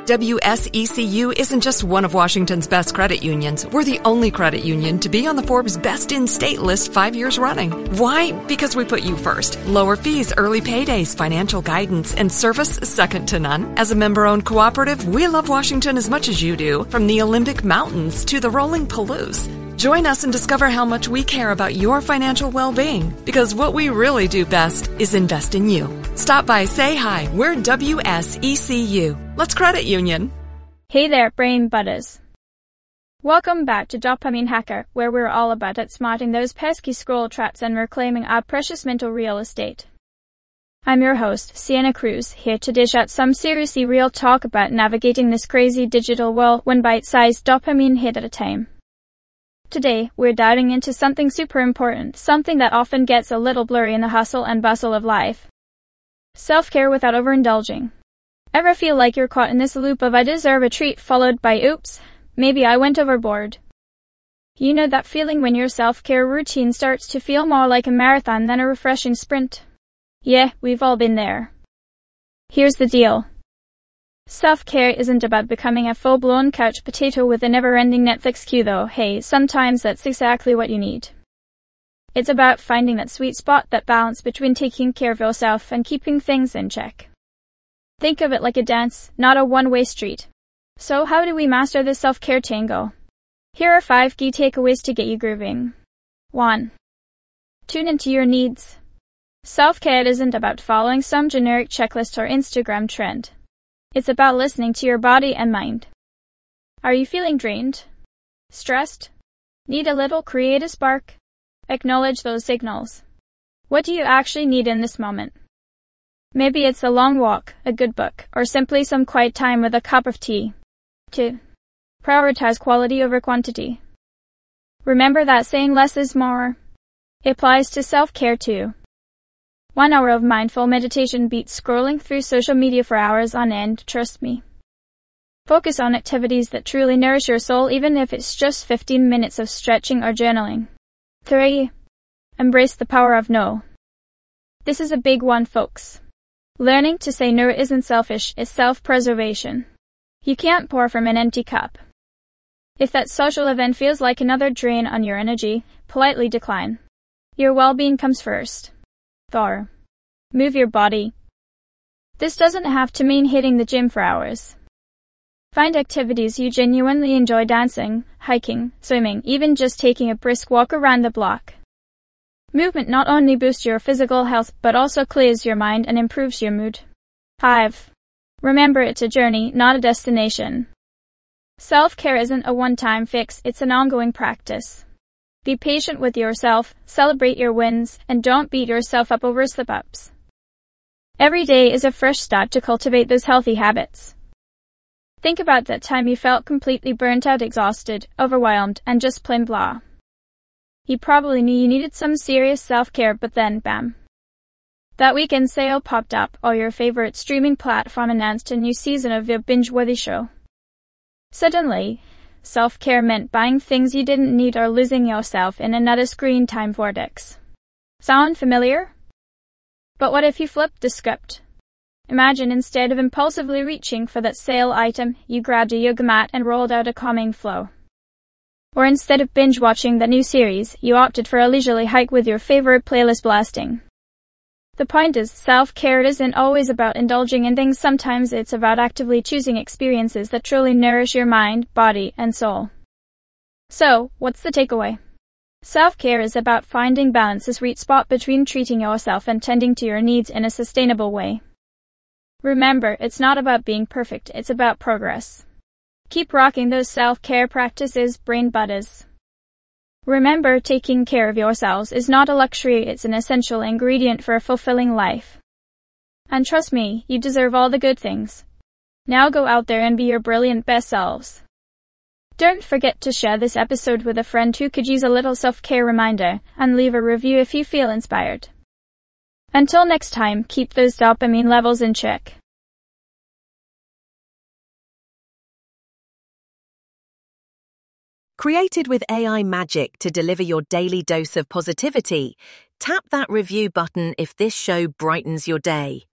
WSECU isn't just one of Washington's best credit unions. We're the only credit union to be on the Forbes Best in State list 5 years running. Why? Because we put you first. Lower fees, early paydays, financial guidance, and service second to none. As a member-owned cooperative, we love Washington as much as you do, from the Olympic Mountains to the rolling Palouse. Join us and discover how much we care about your financial well-being, because what we really do best is invest in you. Stop by, say hi. We're WSECU. Let's credit union. Hey there, brain budders. Welcome back to Dopamine Hacker, where we're all about outsmarting those pesky scroll traps and reclaiming our precious mental real estate. I'm your host, Sienna Cruz, here to dish out some seriously real talk about navigating this crazy digital world one bite-sized dopamine hit at a time. Today, we're diving into something super important, something that often gets a little blurry in the hustle and bustle of life. Self-care without overindulging. Ever feel like you're caught in this loop of I deserve a treat followed by oops, maybe I went overboard? You know that feeling when your self-care routine starts to feel more like a marathon than a refreshing sprint? Yeah, we've all been there. Here's the deal. Self-care isn't about becoming a full-blown couch potato with a never-ending Netflix queue though. Hey, sometimes that's exactly what you need. It's about finding that sweet spot, that balance between taking care of yourself and keeping things in check. Think of it like a dance, not a one-way street. So how do we master this self-care tango? Here are 5 key takeaways to get you grooving. 1. Tune into your needs. Self-care isn't about following some generic checklist or Instagram trend. It's about listening to your body and mind. Are you feeling drained? Stressed? Need a little creative spark? Acknowledge those signals. What do you actually need in this moment? Maybe it's a long walk, a good book, or simply some quiet time with a cup of tea. 2. Prioritize quality over quantity. Remember that saying less is more? It applies to self-care too. 1 hour of mindful meditation beats scrolling through social media for hours on end, trust me. Focus on activities that truly nourish your soul, even if it's just 15 minutes of stretching or journaling. 3. Embrace the power of no. This is a big one, folks. Learning to say no isn't selfish, it's self-preservation. You can't pour from an empty cup. If that social event feels like another drain on your energy, politely decline. Your well-being comes first. 4. Move your body. This doesn't have to mean hitting the gym for hours. Find activities you genuinely enjoy: dancing, hiking, swimming, even just taking a brisk walk around the block. Movement not only boosts your physical health but also clears your mind and improves your mood. 5. Remember, it's a journey, not a destination. Self-care isn't a one-time fix, it's an ongoing practice. Be patient with yourself, celebrate your wins, and don't beat yourself up over slip-ups. Every day is a fresh start to cultivate those healthy habits. Think about that time you felt completely burnt out, exhausted, overwhelmed, and just plain blah. You probably knew you needed some serious self-care, but then, bam. That weekend sale popped up, or your favorite streaming platform announced a new season of your binge-worthy show. Suddenly, self-care meant buying things you didn't need or losing yourself in another screen time vortex. Sound familiar? But what if you flipped the script? Imagine instead of impulsively reaching for that sale item, you grabbed a yoga mat and rolled out a calming flow. Or instead of binge-watching the new series, you opted for a leisurely hike with your favorite playlist blasting. The point is, self-care isn't always about indulging in things. Sometimes it's about actively choosing experiences that truly nourish your mind, body, and soul. So, what's the takeaway? Self-care is about finding balance, a sweet spot between treating yourself and tending to your needs in a sustainable way. Remember, it's not about being perfect, it's about progress. Keep rocking those self-care practices, brain budders. Remember, taking care of yourselves is not a luxury, it's an essential ingredient for a fulfilling life. And trust me, you deserve all the good things. Now go out there and be your brilliant best selves. Don't forget to share this episode with a friend who could use a little self-care reminder, and leave a review if you feel inspired. Until next time, keep those dopamine levels in check. Created with AI magic to deliver your daily dose of positivity, tap that review button if this show brightens your day.